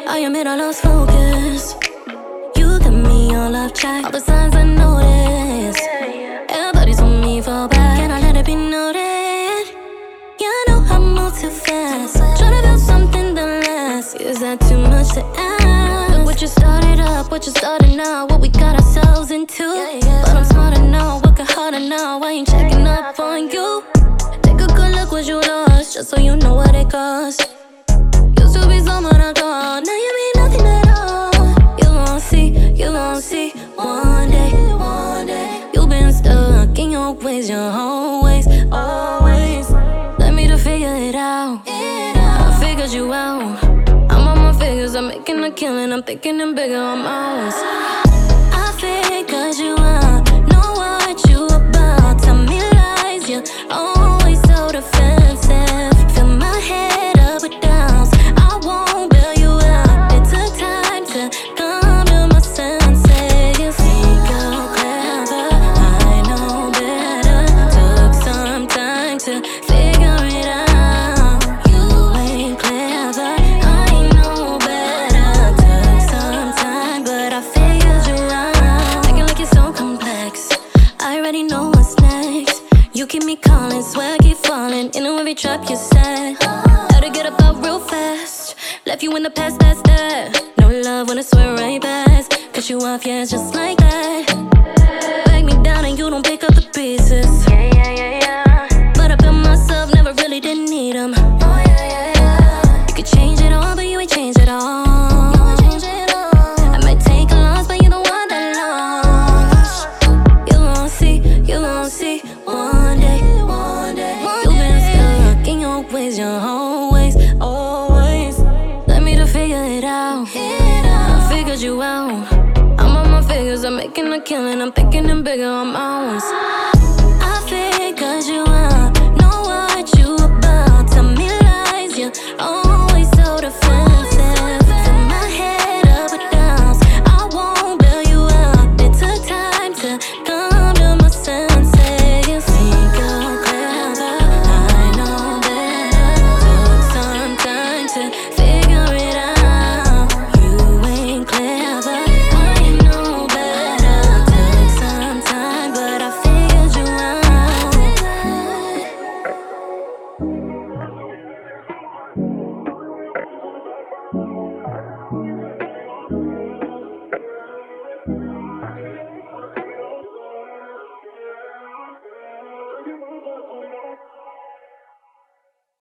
I admit I lost focus. You got me all off track. All the signs I notice. Everybody's on me for back. Can I let it be noted? Yeah, I know I move too fast. Tryna build something that lasts. Is that too much to ask? Look what you started up, what you started now, what we got ourselves into. But I'm smarter now, working harder now. I ain't checking up on you. Take a good look what you lost, just so you know what it costs. Used to be someone I thought, now you mean nothing at all. You gon' see one day. You've been stuck in your ways, your whole ways, always. Let me to figure it out. I figured you out. I'm on my figures, I'm making a killing, I'm thinking in bigger amounts. I figured you out, know what you about. Tell me lies, you're always so defensive. Fill my head up with doubts, I won't bail you out. It took time to come to my senses. Think you're clever, I know better. Took some time to figure it out. You ain't clever, I know better. Took some time, but I figured you out. Acting like you're so complex, I already know what's next. You keep me calling, swear I keep falling into every trap you set. Had to get up out real fast, left you in the past, that's that. No love when I swear right past. Cut you off, yeah, it's just like that. Back me down and you don't pick up the pieces. But I built myself, never really didn't need them. You could change it all, but you ain't change it all. I might take a loss, but you don't want that loss. You gon' see one day. You've been stuck in your ways, your whole ways, always. Let me to figure it out. I figured you out. I'm on my figures, I'm making a killing, I'm thinking in bigger amounts.